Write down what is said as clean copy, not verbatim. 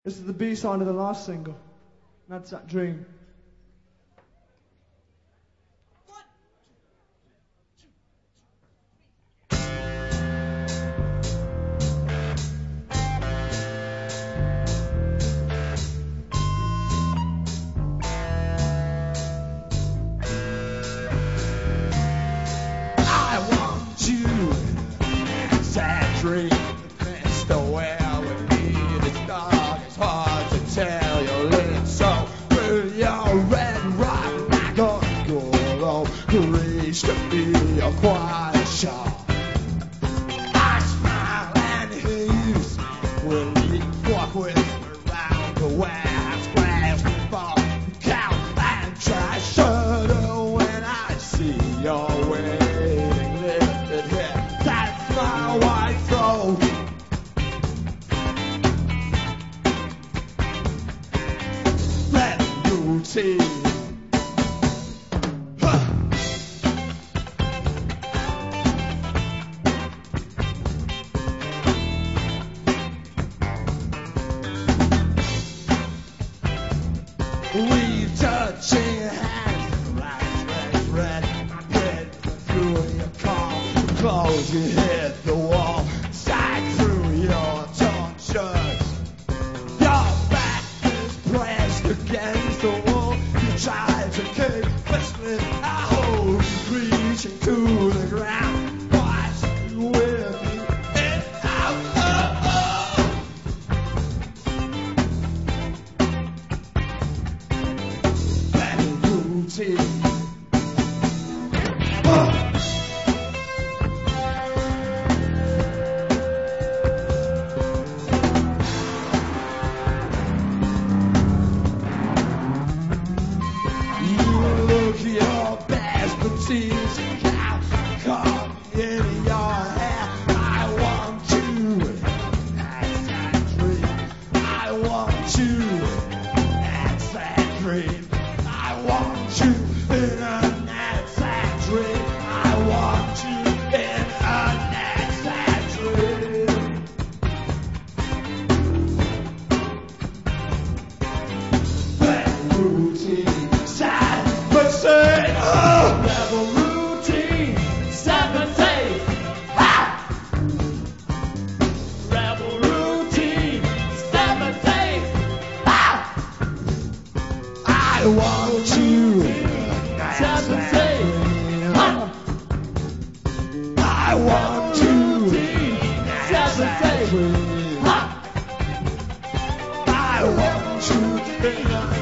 This is the B-side of the last single. That's that dream. I want you, sad dream. That's the way I would be. It's dark, it's hard to tell your lips. So with your red rock, not gonna go alone. Reach to be a quiet shot. I smile and hear you speak when we walk with around the warehouse glass before you count and try shudder when I see your waiting lifted head. That's my white throat. That routine. We touching hands, lights red. My head through your car, clothes you hit the wall, side through your torn shirts. Your back is pressed against the wall. You try to keep whistling, I hold you reaching to the ground. Watch you with me in out. Routine. You look your best, but tears count. Caught me in your hair. I want you. That's that dream. I want you. That's that dream. I want you in a that's that dream. I want you in a that's that dream. That routine, sad but say, oh, rebel routine, sad but say, ah, rebel routine, sad but say, ah. I want you. That's that dream. I want you. That's that dream. I want you to be